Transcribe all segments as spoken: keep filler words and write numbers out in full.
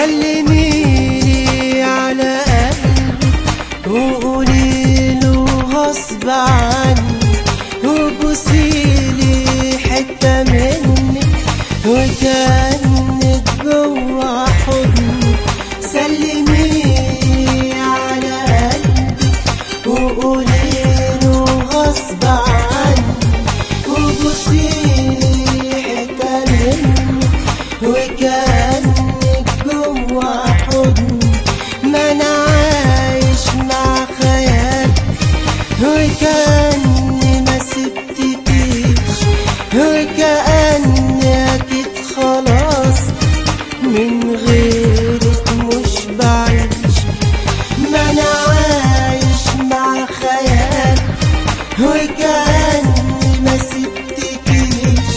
سلميلي على قلبي وقوليله غصب عني، وبوسيلي حتة مني وكأنك جوا حضني. سلميلي على قلبي وقوليله غصب عني، وبوسيلي حتة مني وكأنك جوا حضني. ما أنا عايش مع خيال وكأني ما سبتكيش، وكأني أكيد خلاص من غيرك مش بعيش. ما أنا عايش مع خيال وكأني ما سبتكيش،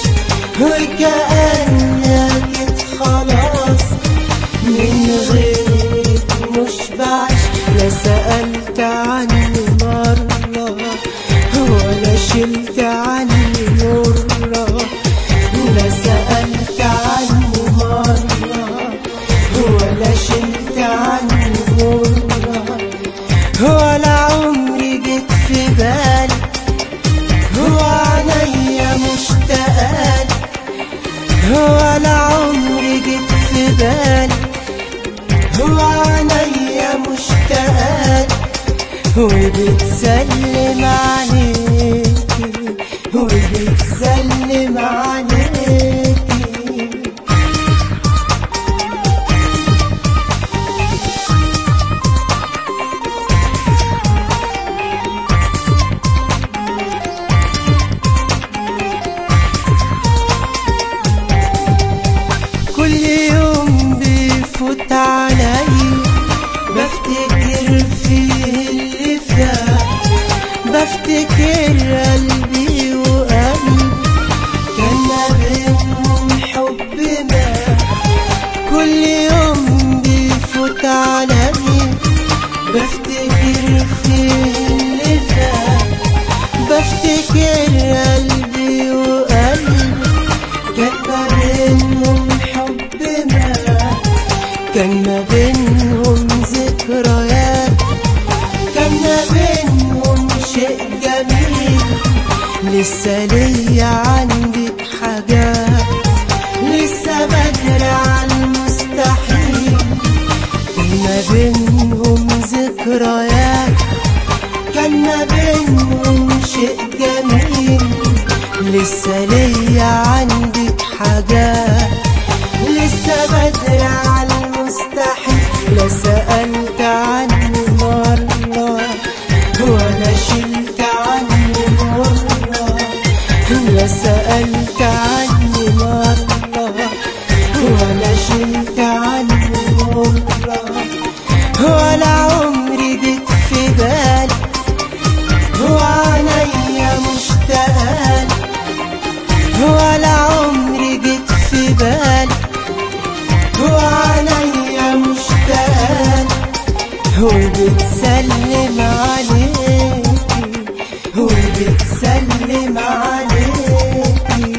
وكأني أكيد خلاص من غيرك مش بعيش. لا سألت عني مرة ولا شلت عني مرة، لا سألت عني مرة ولا شلت عني مرة، ولا عمري جيت في بالي وعينيا مشتاقالي، ولا عمري جيت في بالي وعينيا مشتاقالي. وبتسلم عليكي وبتسلم عليكي. كل يوم بيفوت علي بفتكر فيه اللي فات، بفتكر قلبي وقلبي كان ما بينهم حب ما. كل يوم بيفوت علي بفتكر فيه اللي فات، بفتكر قلبي وقلبي كان ما بينهم حب ما، كان ما بينهم ذكريات، كان ما بينهم شيء جميل. لسه ليا عندك حاجات، لسه بدري على المستحيل. كان ما بينهم ذكريات، كان ما بينهم شيء جميل. لسه ليا عندك حاجات، لسه بدري على المستحيل. لا سألت عني مرة ولا شلت عني مرة، لا سألت عني مرة ولا شلت عني مرة، ولا عمري جيت في بالي وعينيا مشتاقالي، ولا عمري جيت في بالي وعينيا مشتاقالي. وبتسلم عليكي وبتسلم عليكي.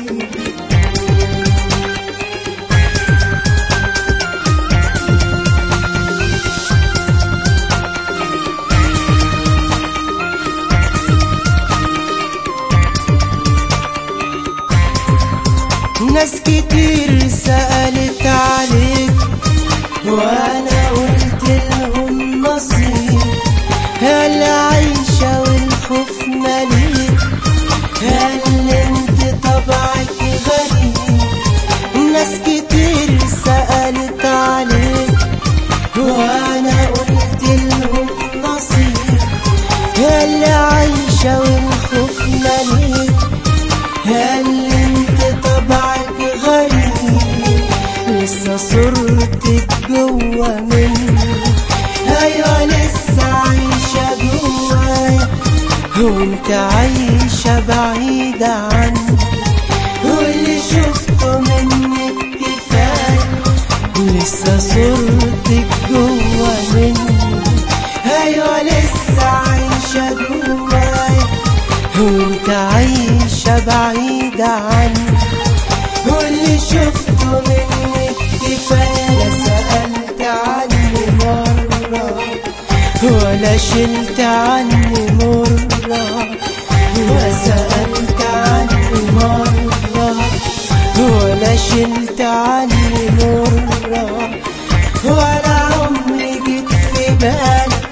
ناس كتير سألت عليك وانا قلت لهم نصيب، هل عايشة والخوف مليك، هل انت طبعك غريب. ناس كتير سألت عليك وانا قلت لهم نصيب، هل عايشة والخوف مليك، هل انت طبعك غريب. لسه صورتك جوا مني، ايوه لسه عايشة جوايا، وانت عايشة بعيدة عني، واللي شفته منك كفاية. لسه صورتك جوا مني، ايوه لسه عايشة جوايا، وانت عايشة بعيدة عني، واللي شفته منك كفاية. لا سألت شلت عني مرة وسألت عني مرة ولا شلت عني مرة ولا عمري جيت في بالي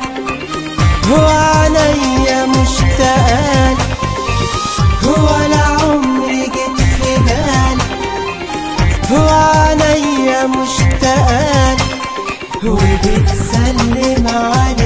وعينيا مشتاقة ولا عمري جيت في بالي وعينيا مشتاقة وبتسلم عليك